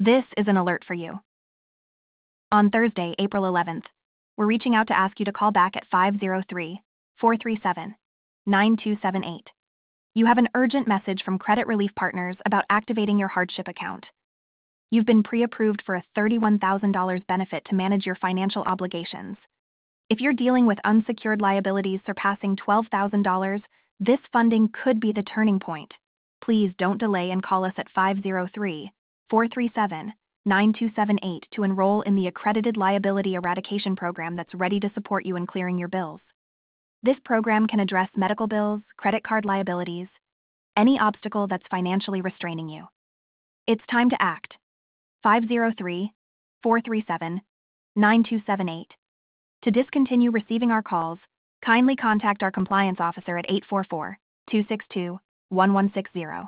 This is an alert for you. On Thursday, April 11th, we're reaching out to ask you to call back at 503-437-9278. You have an urgent message from Credit Relief Partners about activating your hardship account. You've been pre-approved for a $31,000 benefit to manage your financial obligations. If you're dealing with unsecured liabilities surpassing $12,000, this funding could be the turning point. Please don't delay and call us at 503-437-9278 to enroll in the Accredited Liability Eradication Program that's ready to support you in clearing your bills. This program can address medical bills, credit card liabilities, any obstacle that's financially restraining you. It's time to act. 503-437-9278. To discontinue receiving our calls, kindly contact our compliance officer at 844-262-1160.